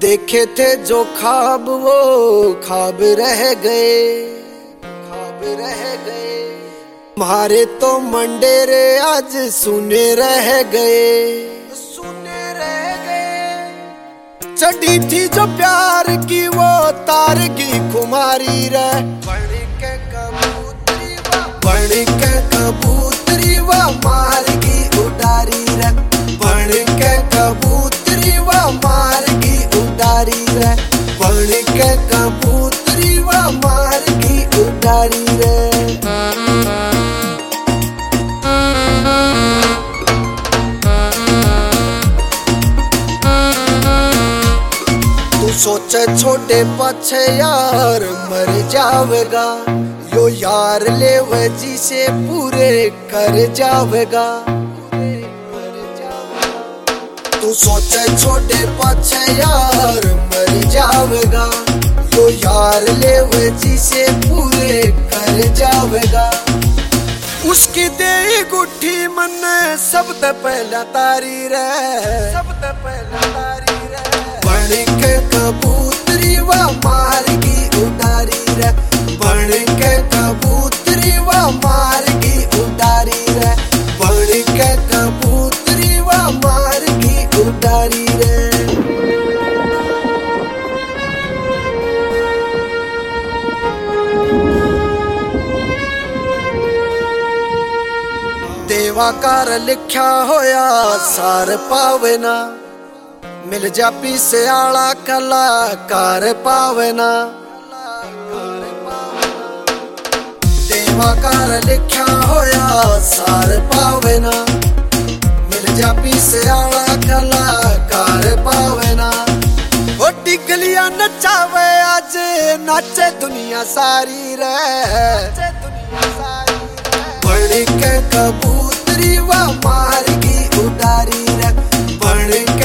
देखे थे जो ख्वाब वो ख्वाब रह गए, ख्वाब रह गए। तुम्हारे तो मंडेरे आज सुने रह गए, सुने रह गए। चढ़ी थी जो प्यार की वो तार की खुमारी रे, बन के कबूतरी वा, बन के कबूतरी वा मार की उडारी रे, बन के कबूतरी वा मार की उडारी रे, बन के कबूतरी वा मार की उडारी रे। तू सोचे छोटे पछे यार मर जावेगा, यो यार ले जी से पूरे कर जावेगा। तू सोचे छोटे पछे यार मर जावेगा, यो यार ले जी से पूरे कर जावेगा। उसकी दे गुठी मन सब ते पहला तारी रे, सब ते पहला तारी रे। बन के कबूतरी वा मार की उडारी रे, बन के कबूतरी वा मार की उडारी रे, बन के कबूतरी वा मार की उडारी रे। देवाकार लिख्या होया सार पावे ना, मिल जा पीसे आला कलाकार पावे ना। देवाकार लिख्या होया सार पावे ना, मिल जा पीसे आला कलाकार पावे ना। ओ टिकलियां नचावे आज नाचे दुनिया सारी रे, बन के कबूतरी वा मार की उडारी रे, बन